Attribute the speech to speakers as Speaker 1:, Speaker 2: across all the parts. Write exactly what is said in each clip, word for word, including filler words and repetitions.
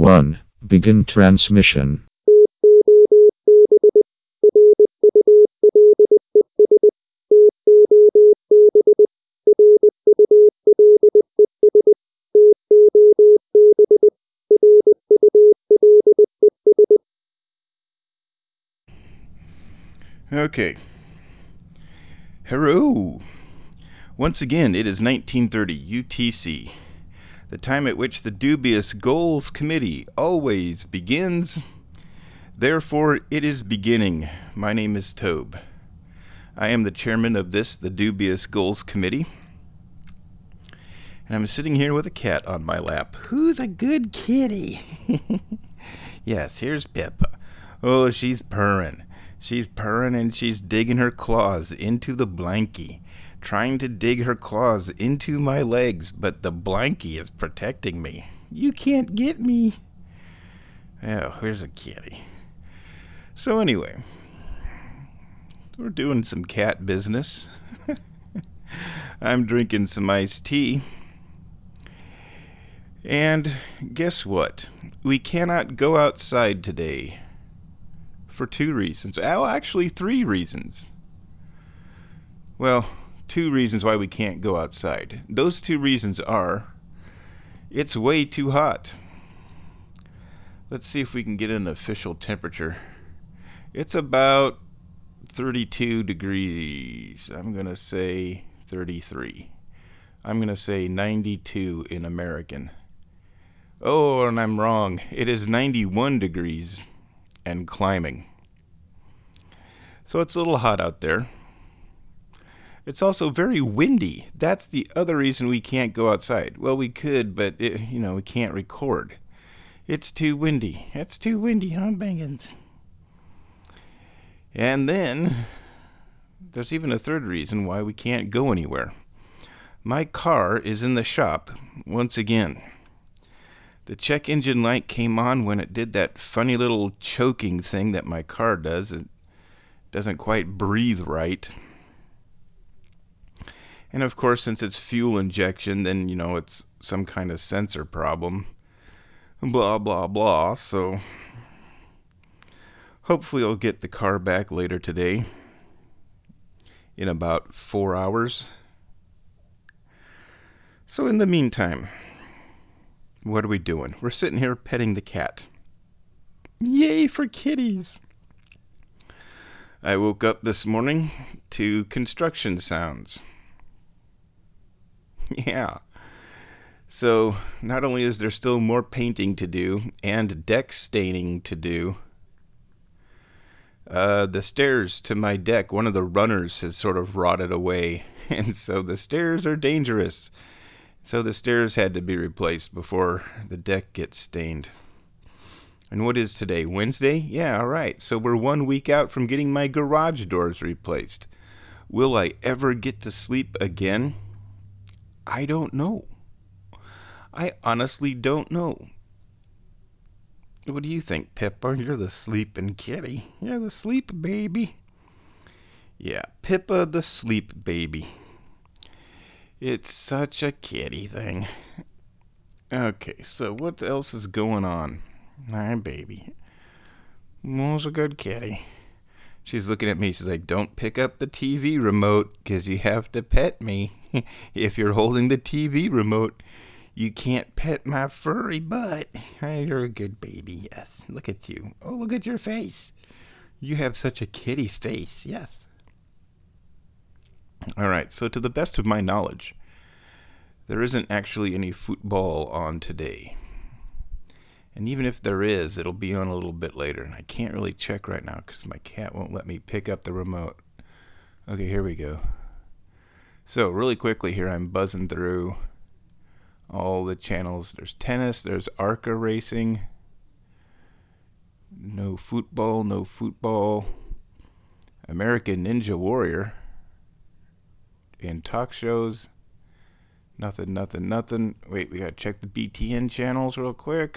Speaker 1: one. Begin transmission.
Speaker 2: Okay. Hello. Once again, it is nineteen thirty U T C, the time at which the dubious Goals Committee always begins. Therefore, it is beginning. My name is Tobe. I am the chairman of this, the dubious Goals Committee. And I'm sitting here with a cat on my lap. Who's a good kitty? Yes, here's Pippa. Oh, she's purring. She's purring and she's digging her claws into the blankie, trying to dig her claws into my legs, but the blankie is protecting me. You can't get me. Oh, here's a kitty. So anyway, we're doing some cat business. I'm drinking some iced tea. And guess what? We cannot go outside today. For two reasons. Oh, actually three reasons. Well, two reasons why we can't go outside. Those two reasons are, it's way too hot. Let's see if we can get an official temperature. It's about thirty-two degrees. I'm going to say thirty-three. I'm going to say ninety-two in American. Oh, and I'm wrong. It is ninety-one degrees. And climbing. So it's a little hot out there. It's also very windy. That's the other reason we can't go outside. Well, we could, but it, you know, we can't record. It's too windy. It's too windy, huh, Bangins? And then there's even a third reason why we can't go anywhere. My car is in the shop once again. The check engine light came on when it did that funny little choking thing that my car does. It doesn't quite breathe right. And of course, since it's fuel injection, then, you know, it's some kind of sensor problem. Blah, blah, blah. So hopefully I'll get the car back later today. In about four hours. So in the meantime, what are we doing? We're sitting here petting the cat. Yay for kitties! I woke up this morning to construction sounds. Yeah. So, not only is there still more painting to do and deck staining to do, uh, the stairs to my deck, one of the runners has sort of rotted away, and so the stairs are dangerous. So the stairs had to be replaced before the deck gets stained. And what is today? Wednesday? Yeah, all right. So we're one week out from getting my garage doors replaced. Will I ever get to sleep again? I don't know. I honestly don't know. What do you think, Pippa? You're the sleeping kitty. You're the sleep baby. Yeah, Pippa the sleep baby. It's such a kitty thing. Okay, so what else is going on? Hi, baby. Who's a good kitty? She's looking at me. She's like, don't pick up the T V remote because you have to pet me. If you're holding the T V remote, you can't pet my furry butt. Hey, you're a good baby, yes. Look at you. Oh, look at your face. You have such a kitty face, yes. All right, so to the best of my knowledge, there isn't actually any football on today. And even if there is, it'll be on a little bit later. And I can't really check right now because my cat won't let me pick up the remote. Okay, here we go. So really quickly here, I'm buzzing through all the channels. There's tennis, there's ARCA racing. No football, no football. American Ninja Warrior. In talk shows, nothing, nothing, nothing. Wait, we gotta check the B T N channels real quick.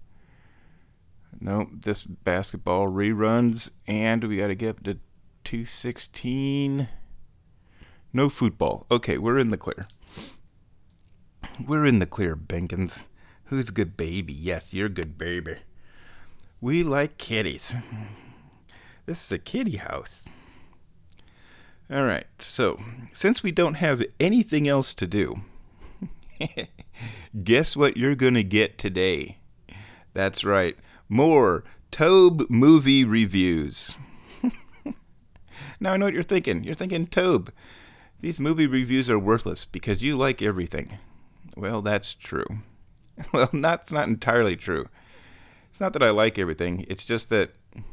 Speaker 2: Nope, this basketball reruns, and we gotta get up to two sixteen. No football. Okay, we're in the clear. We're in the clear, Benkins. Who's good baby? Yes, you're good baby. We like kitties. This is a kitty house. All right, so since we don't have anything else to do, guess what you're going to get today? That's right, more Tobe movie reviews. Now I know what you're thinking. You're thinking, Tobe, these movie reviews are worthless because you like everything. Well, that's true. Well, that's not entirely true. It's not that I like everything. It's just that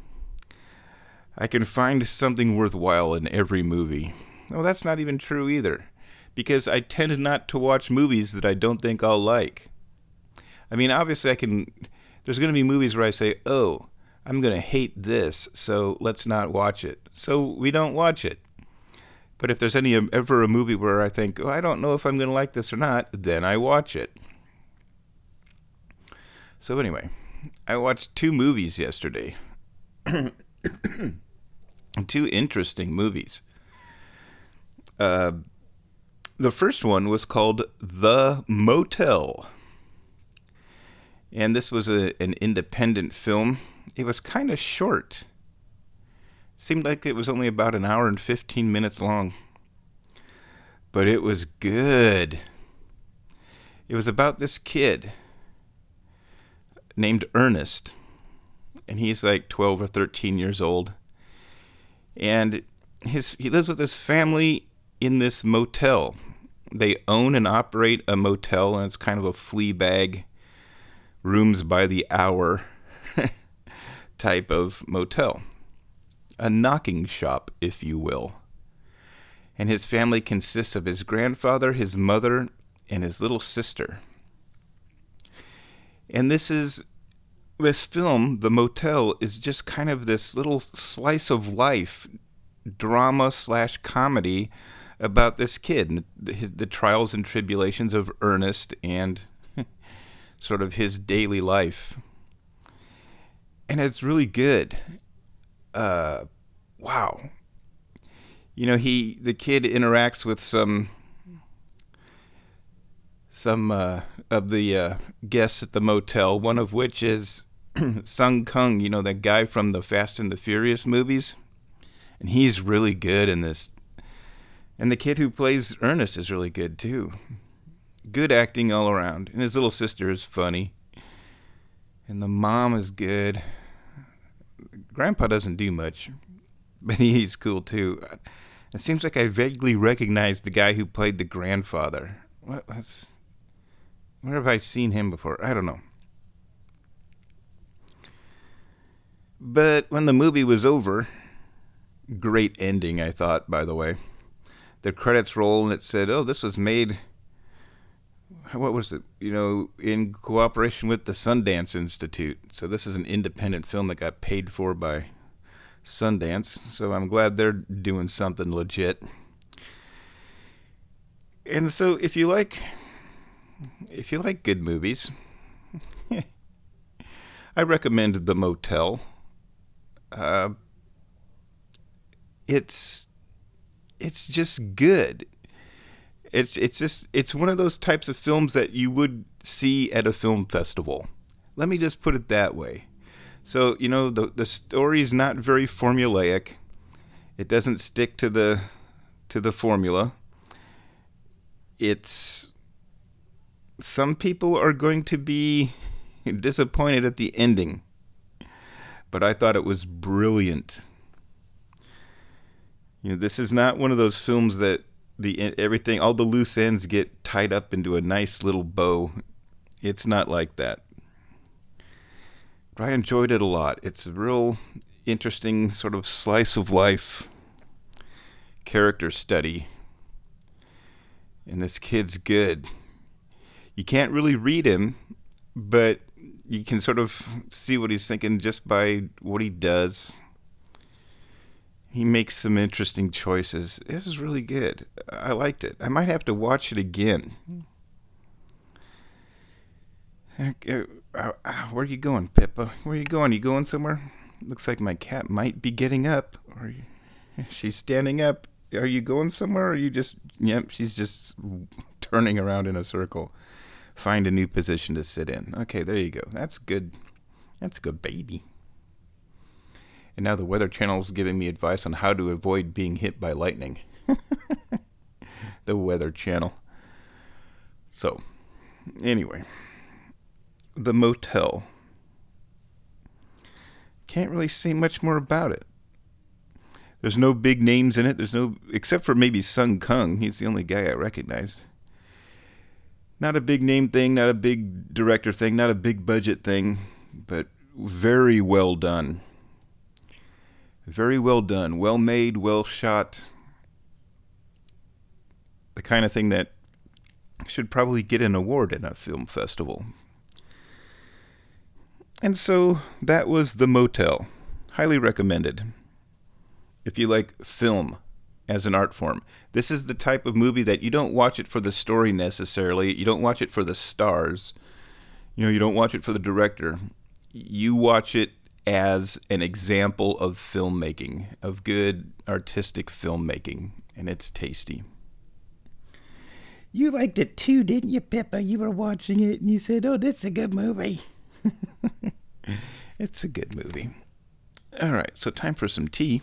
Speaker 2: I can find something worthwhile in every movie. Well, that's not even true either, because I tend not to watch movies that I don't think I'll like. I mean, obviously I can... There's going to be movies where I say, oh, I'm going to hate this, so let's not watch it. So we don't watch it. But if there's any ever a movie where I think, oh, I don't know if I'm going to like this or not, then I watch it. So anyway, I watched two movies yesterday. Two interesting movies. Uh, the first one was called The Motel. And this was a, an independent film. It was kind of short. Seemed like it was only about an hour and fifteen minutes long. But it was good. It was about this kid named Ernest. And he's like twelve or thirteen years old. And his he lives with his family in this motel. They own and operate a motel, and it's kind of a flea bag, rooms by the hour type of motel. A knocking shop, if you will. And his family consists of his grandfather, his mother, and his little sister. And this is... This film, The Motel, is just kind of this little slice of life, drama slash comedy about this kid and the, his, the trials and tribulations of Ernest and sort of his daily life. And it's really good. Uh, wow. You know, he the kid interacts with some some uh, of the uh, guests at the motel, one of which is Sung Kung, you know, that guy from the Fast and the Furious movies. And he's really good in this. And the kid who plays Ernest is really good, too. Good acting all around. And his little sister is funny. And the mom is good. Grandpa doesn't do much, but he's cool, too. It seems like I vaguely recognize the guy who played the grandfather. What was... Where have I seen him before? I don't know. But when the movie was over, great ending, I thought, by the way. The credits roll and it said, oh, this was made, what was it? You know, in cooperation with the Sundance Institute. So this is an independent film that got paid for by Sundance. So I'm glad they're doing something legit. And so if you like... If you like good movies, I recommend The Motel. Uh, it's it's just good. It's it's just it's one of those types of films that you would see at a film festival. Let me just put it that way. So, you know, the the story is not very formulaic. It doesn't stick to the to the formula. It's Some people are going to be disappointed at the ending, but I thought it was brilliant. You know, this is not one of those films that the everything, all the loose ends get tied up into a nice little bow. It's not like that. But I enjoyed it a lot. It's a real interesting sort of slice of life character study, and this kid's good. You can't really read him, but you can sort of see what he's thinking just by what he does. He makes some interesting choices. It was really good. I liked it. I might have to watch it again. Where are you going, Pippa? Where are you going? Are you going somewhere? Looks like my cat might be getting up. Or she's standing up. Are you going somewhere? Or are you just... Yep, she's just turning around in a circle. find a new position to sit in. Okay, there you go. That's good. That's good, baby. And now the Weather Channel's giving me advice on how to avoid being hit by lightning. The Weather Channel. So, anyway, the motel. Can't really say much more about it. There's no big names in it. There's no, except for maybe Sung Kung. He's the only guy I recognized. Not a big name thing, not a big director thing, not a big budget thing, but very well done. Very well done. Well made, well shot. The kind of thing that should probably get an award in a film festival. And so that was The Motel. Highly recommended. If you like film as an art form. This is the type of movie that you don't watch it for the story necessarily. You don't watch it for the stars. You know, you don't watch it for the director. You watch it as an example of filmmaking, of good artistic filmmaking, and it's tasty.
Speaker 3: You liked it too, didn't you, Pippa? You were watching it and you said, oh, this is a good movie.
Speaker 2: It's a good movie. All right, so time for some tea.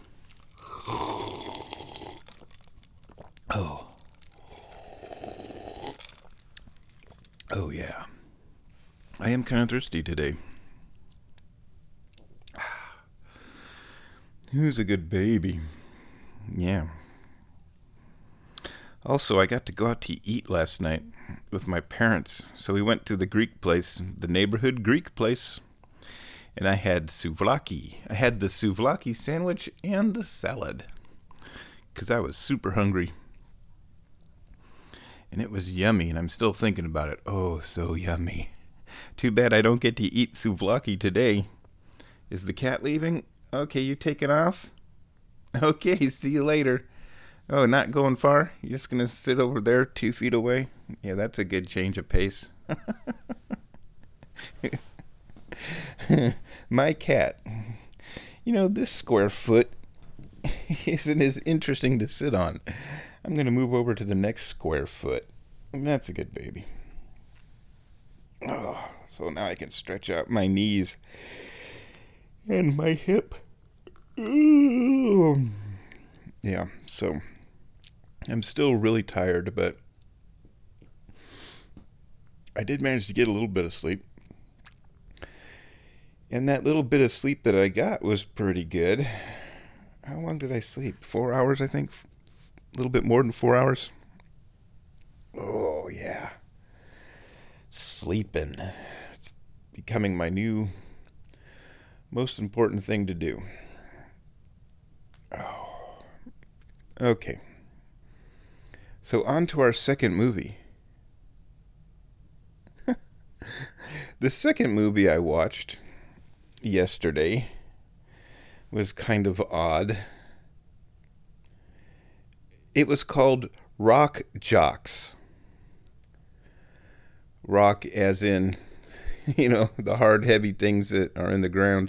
Speaker 2: Oh. Oh, yeah. I am kind of thirsty today. Who's a good baby? Yeah. Also, I got to go out to eat last night with my parents. So we went to the Greek place, the neighborhood Greek place. And I had souvlaki. I had the souvlaki sandwich and the salad. Because I was super hungry. And it was yummy, and I'm still thinking about it. Oh, so yummy. Too bad I don't get to eat souvlaki today. Is the cat leaving? Okay, you taking off? Okay, see you later. Oh, not going far? You're just going to sit over there two feet away? Yeah, that's a good change of pace. My cat. You know, this square foot isn't as interesting to sit on. I'm going to move over to the next square foot. That's a good baby. Oh, so now I can stretch out my knees and my hip. Ooh. Yeah, so I'm still really tired, but I did manage to get a little bit of sleep. And that little bit of sleep that I got was pretty good. How long did I sleep? Four hours, I think. A little bit more than four hours. Oh, yeah. Sleeping. It's becoming my new most important thing to do. Oh. Okay. So on to our second movie. The second movie I watched yesterday was kind of odd. It was called Rock Jocks. Rock as in, you know, the hard, heavy things that are in the ground.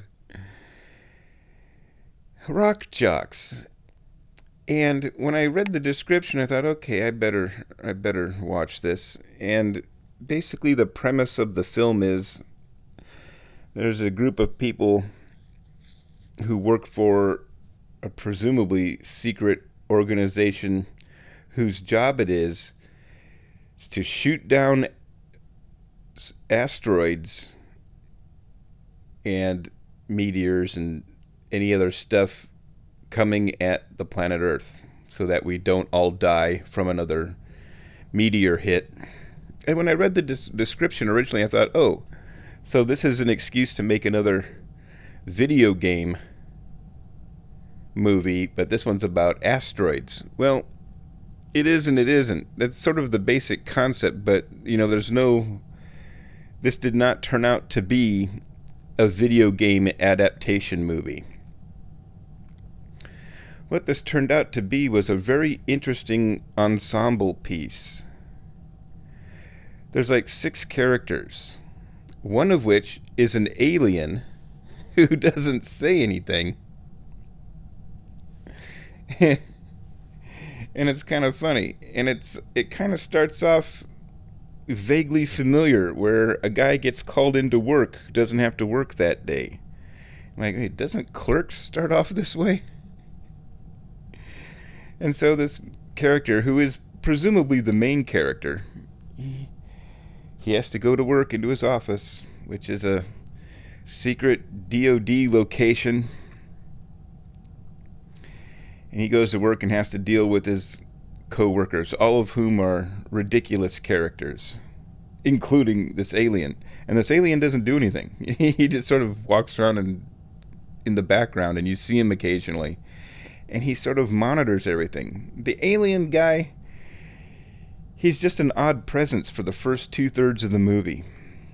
Speaker 2: Rock Jocks. And when I read the description, I thought, okay, I better, I better watch this. And basically the premise of the film is there's a group of people who work for a presumably secret organization whose job it is, is to shoot down asteroids and meteors and any other stuff coming at the planet Earth so that we don't all die from another meteor hit. And when I read the des- description originally, I thought, oh, so this is an excuse to make another video game movie, but this one's about asteroids. Well, it is and it isn't. That's sort of the basic concept, but, you know, there's no... This did not turn out to be a video game adaptation movie. What this turned out to be was a very interesting ensemble piece. There's like six characters, one of which is an alien who doesn't say anything. And it's kind of funny. And it's it kind of starts off vaguely familiar, where a guy gets called into work who doesn't have to work that day. I'm like, hey, doesn't Clerks start off this way? And so this character, who is presumably the main character, he, he has to go to work into his office, which is a secret D O D location. And he goes to work and has to deal with his co-workers, all of whom are ridiculous characters, including this alien. And this alien doesn't do anything. He just sort of walks around and in the background, and you see him occasionally, and he sort of monitors everything. The alien guy, he's just an odd presence for the first two-thirds of the movie.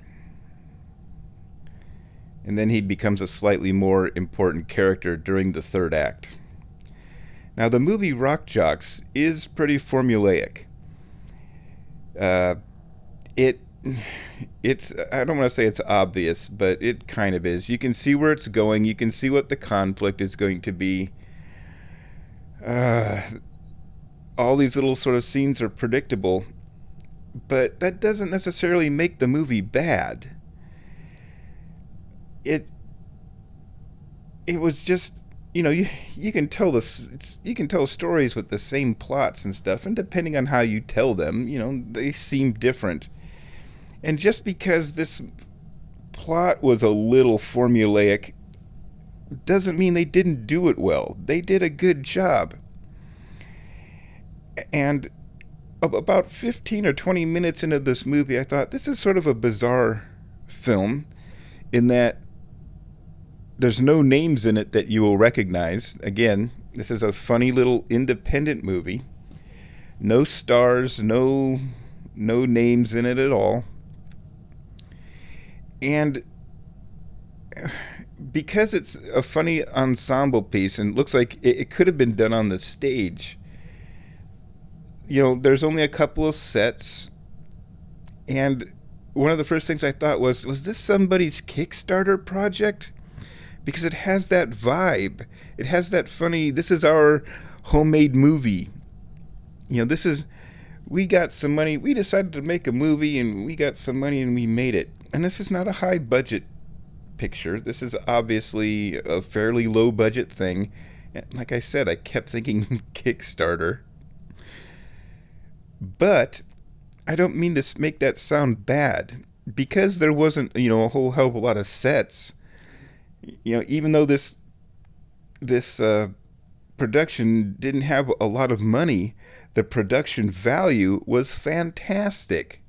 Speaker 2: And then he becomes a slightly more important character during the third act. Now, the movie Rock Jocks is pretty formulaic. Uh, it, it's, I don't want to say it's obvious, but it kind of is. You can see where it's going. You can see what the conflict is going to be. Uh, all these little sort of scenes are predictable, but that doesn't necessarily make the movie bad. It, it was just... You know, you you can tell this. It's, you can tell stories with the same plots and stuff, and depending on how you tell them, you know, they seem different. And just because this plot was a little formulaic, doesn't mean they didn't do it well. They did a good job. And about fifteen or twenty minutes into this movie, I thought, this is sort of a bizarre film, in that there's no names in it that you will recognize. Again, this is a funny little independent movie. No stars, no no names in it at all. And because it's a funny ensemble piece and looks like it, it could have been done on the stage, you know, there's only a couple of sets. And one of the first things I thought was, was this somebody's Kickstarter project? Because it has that vibe. It has that funny, this is our homemade movie. You know, this is, we got some money, we decided to make a movie, and we got some money and we made it. And this is not a high budget picture. This is obviously a fairly low budget thing. And like I said, I kept thinking Kickstarter. But I don't mean to make that sound bad. Because there wasn't, you know, a whole hell of a lot of sets. You know, even though this this uh, production didn't have a lot of money, the production value was fantastic.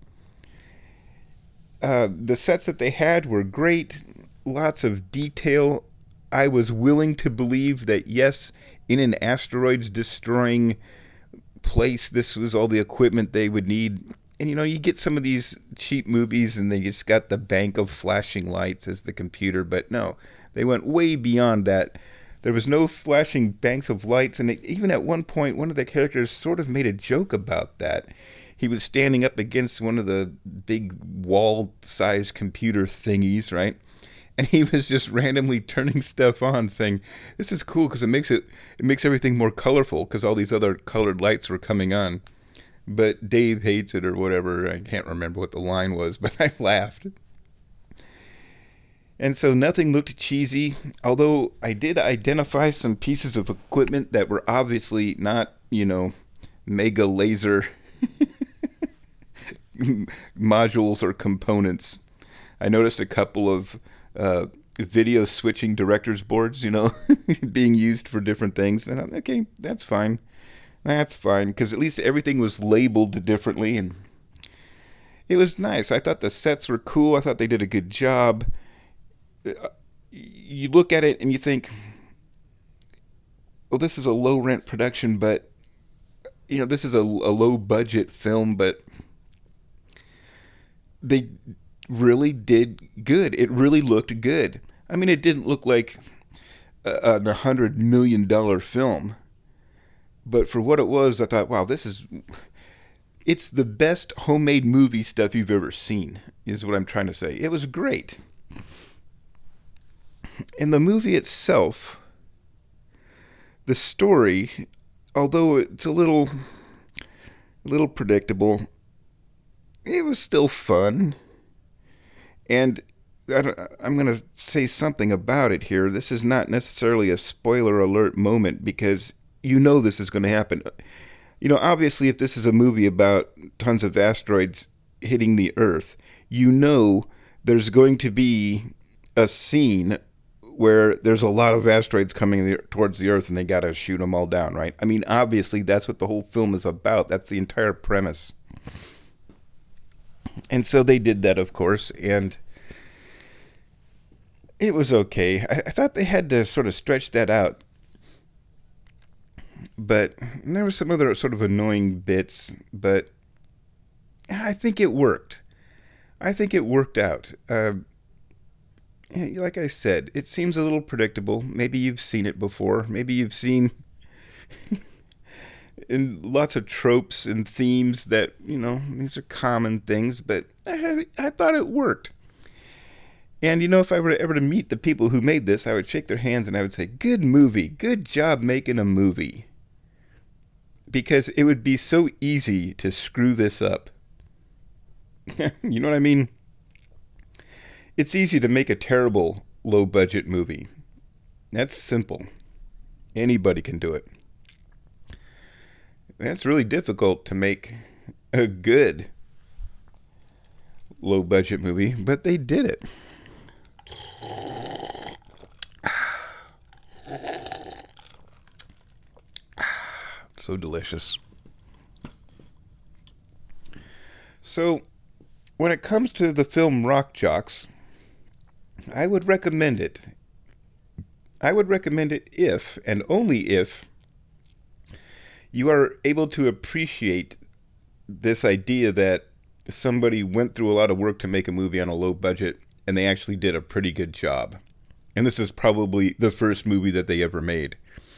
Speaker 2: Uh, the sets that they had were great, lots of detail. I was willing to believe that, yes, in an asteroids destroying place, this was all the equipment they would need. And, you know, you get some of these cheap movies and they just got the bank of flashing lights as the computer, but no. They went way beyond that. There was no flashing banks of lights, and it, even at one point, one of the characters sort of made a joke about that. He was standing up against one of the big wall-sized computer thingies, right? And he was just randomly turning stuff on, saying, "This is cool because it makes it it makes everything more colorful because all these other colored lights were coming on." But Dave hates it or whatever. I can't remember what the line was, but I laughed. And so nothing looked cheesy, although I did identify some pieces of equipment that were obviously not, you know, mega laser modules or components. I noticed a couple of uh, video switching director's boards, you know, being used for different things. And I thought, okay, that's fine. That's fine, because at least everything was labeled differently, and it was nice. I thought the sets were cool. I thought they did a good job. You look at it and you think, well, this is a low rent production, but you know, this is a, a low budget film, but they really did good. It really looked good. I mean, it didn't look like a, a hundred million dollar film, but for what it was, I thought, wow, this is, it's the best homemade movie stuff you've ever seen, is what I'm trying to say. It was great. In the movie itself, the story, although it's a little, a little predictable, it was still fun. And I don't- I'm going to say something about it here. This is not necessarily a spoiler alert moment because you know this is going to happen. You know, obviously, if this is a movie about tons of asteroids hitting the Earth, you know there's going to be a scene where there's a lot of asteroids coming the, towards the Earth and they got to shoot them all down, right? I mean, obviously, that's what the whole film is about. That's the entire premise. And so they did that, of course, and it was okay. I, I thought they had to sort of stretch that out. But there were some other sort of annoying bits, but I think it worked. I think it worked out. Uh, like I said, it seems a little predictable. Maybe you've seen it before. Maybe you've seen in lots of tropes and themes that, you know, these are common things, but I, I thought it worked. And, you know, if I were ever to meet the people who made this, I would shake their hands and I would say, good movie, good job making a movie. Because it would be so easy to screw this up. You know what I mean? It's easy to make a terrible low-budget movie. That's simple. Anybody can do it. That's really difficult to make a good low-budget movie, but they did it. So delicious. So, when it comes to the film Rock Jocks, I would recommend it. I would recommend it if, and only if, you are able to appreciate this idea that somebody went through a lot of work to make a movie on a low budget, and they actually did a pretty good job. And this is probably the first movie that they ever made.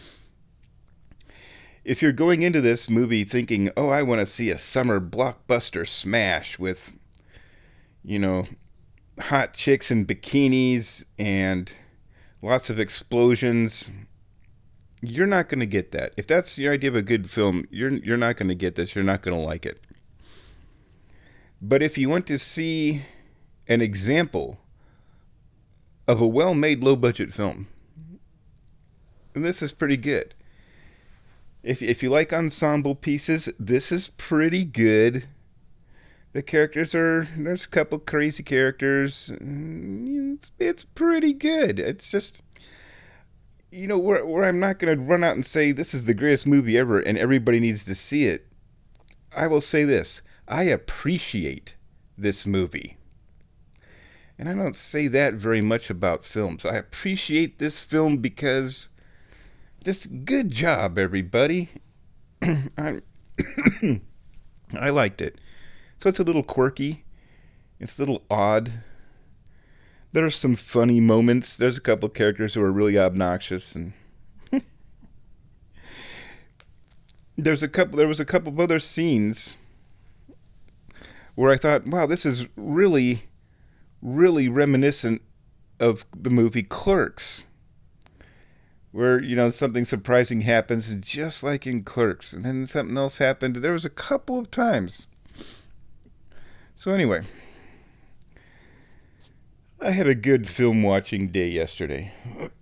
Speaker 2: If you're going into this movie thinking, oh, I want to see a summer blockbuster smash with, you know, hot chicks in bikinis and lots of explosions, you're not going to get that. If that's your idea of a good film, you're you're not going to get this. You're not going to like it. But if you want to see an example of a well-made low-budget film, this is pretty good. If if you like ensemble pieces, this is pretty good. The characters are, there's a couple crazy characters. It's, it's pretty good. It's just, you know, where, where I'm not going to run out and say this is the greatest movie ever and everybody needs to see it. I will say this. I appreciate this movie. And I don't say that very much about films. I appreciate this film because just good job, everybody. I I liked it. So it's a little quirky. It's a little odd. There are some funny moments. There's a couple of characters who are really obnoxious, and there's a couple. There was a couple of other scenes where I thought, "Wow, this is really, really reminiscent of the movie Clerks." Where, you know, something surprising happens, just like in Clerks. And then something else happened. There was a couple of times. So anyway, I had a good film watching day yesterday.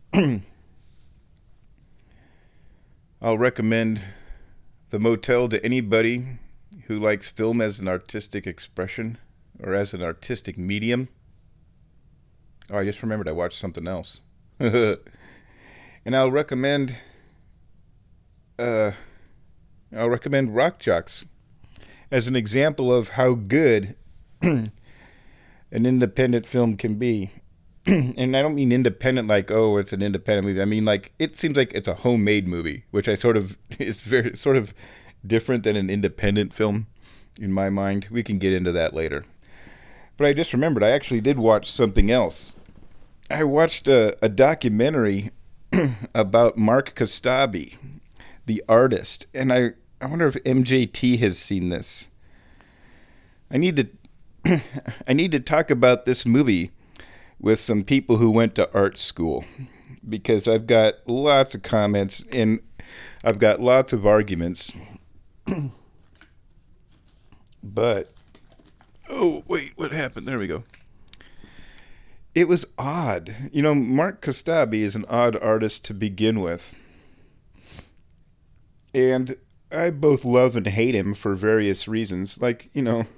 Speaker 2: I'll recommend The Motel to anybody who likes film as an artistic expression or as an artistic medium. Oh, I just remembered I watched something else. And I'll recommend, uh, I'll recommend Rock Jocks as an example of how good an independent film can be. And I don't mean independent like, oh, it's an independent movie. I mean, like, it seems like it's a homemade movie, which I sort of is very sort of different than an independent film in my mind. We can get into that later. But I just remembered I actually did watch something else. I watched a, a documentary about Mark Kostabi, the artist. And I, I wonder if M J T has seen this. I need to I need to talk about this movie with some people who went to art school, because I've got lots of comments and I've got lots of arguments. But Oh, wait, what happened? There we go. It was odd. You know, Mark Kostabi is an odd artist to begin with. And I both love and hate him for various reasons. Like, you know,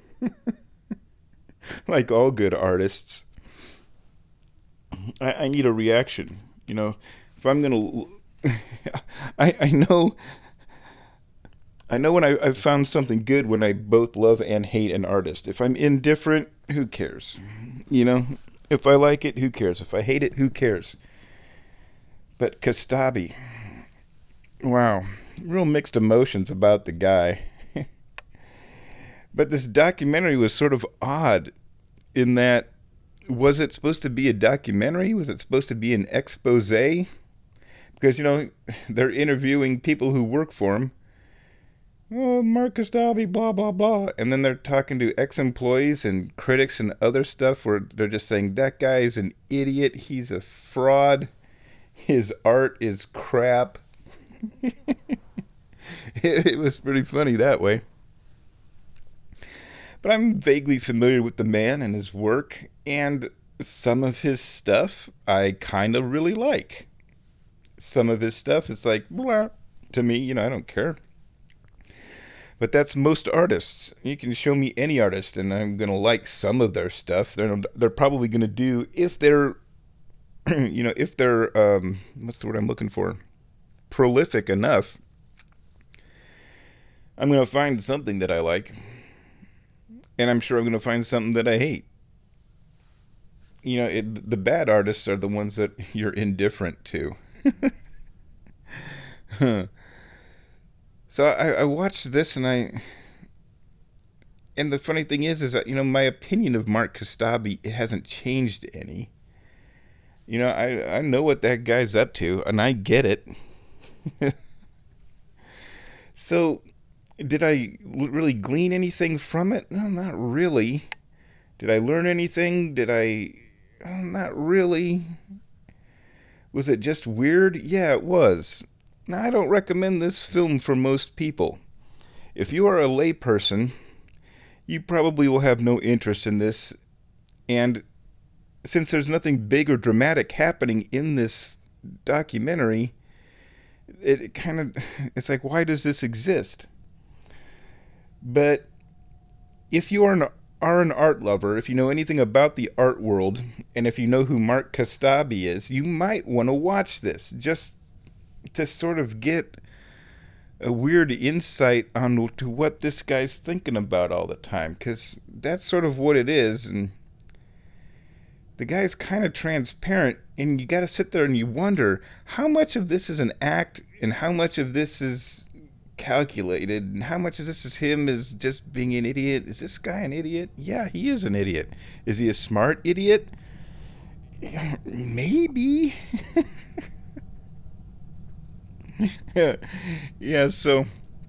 Speaker 2: like all good artists, I, I need a reaction. You know, if I'm going to... I, I know... I know when I, I've found something good when I both love and hate an artist. If I'm indifferent, who cares? You know, if I like it, who cares? If I hate it, who cares? But Kostabi, wow, real mixed emotions about the guy. But this documentary was sort of odd in that, was it supposed to be a documentary? Was it supposed to be an expose? Because, you know, they're interviewing people who work for him. Oh, Mark Kostabi, blah, blah, blah. And then they're talking to ex-employees and critics and other stuff where they're just saying, that guy is an idiot. He's a fraud. His art is crap. it, it was pretty funny that way. But I'm vaguely familiar with the man and his work, and some of his stuff I kind of really like. Some of his stuff is like, blah, to me, you know, I don't care. But that's most artists. You can show me any artist, and I'm going to like some of their stuff. They're they're probably going to do, if they're, you know, if they're, um, what's the word I'm looking for? Prolific enough, I'm going to find something that I like. And I'm sure I'm going to find something that I hate. You know, it, the bad artists are the ones that you're indifferent to. Huh. So I, I watched this, and I, and the funny thing is, is that, you know, my opinion of Mark Kostabi, it hasn't changed any. You know, I, I know what that guy's up to, and I get it. So, did I really glean anything from it? No, not really. Did I learn anything? Did I, oh, not really. Was it just weird? Yeah, it was. Now, I don't recommend this film for most people. If you are a layperson, you probably will have no interest in this. And since there's nothing big or dramatic happening in this documentary, it kind of, it's like, why does this exist? But if you are an, are an art lover, if you know anything about the art world, and if you know who Mark Kostabi is, you might want to watch this, just to sort of get a weird insight on to what this guy's thinking about all the time, because that's sort of what it is. And the guy's kind of transparent, and you got to sit there and you wonder how much of this is an act and how much of this is calculated, and how much of this is him is just being an idiot. Is this guy an idiot? Yeah, he is an idiot. Is he a smart idiot? Maybe. yeah, yeah, so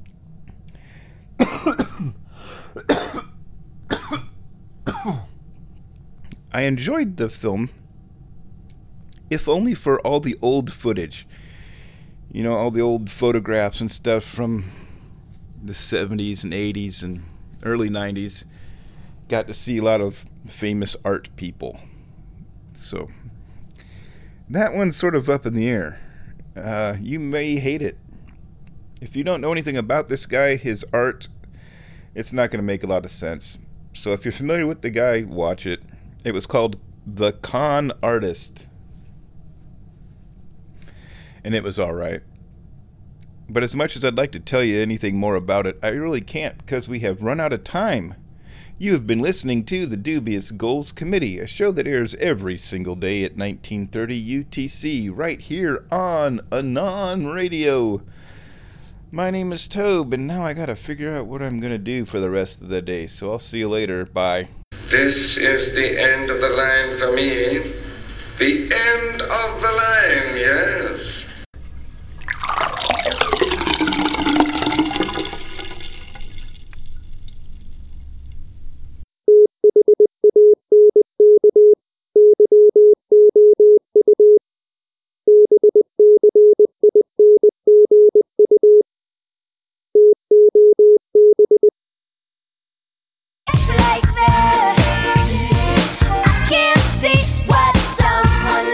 Speaker 2: I enjoyed the film, if only for all the old footage. You know, all the old photographs and stuff from the seventies and eighties and early nineties. Got to see a lot of famous art people. So that one's sort of up in the air. Uh, you may hate it. If you don't know anything about this guy, his art, it's not going to make a lot of sense. So if you're familiar with the guy, watch it. It was called The Con Artist. And it was all right. But as much as I'd like to tell you anything more about it, I really can't, because we have run out of time. You have been listening to the Dubious Goals Committee, a show that airs every single day at nineteen thirty U T C, right here on Anon Radio. My name is Tobe, and now I gotta figure out what I'm gonna do for the rest of the day, so I'll see you later. Bye.
Speaker 4: This is the end of the line for me. The end of the line, yes?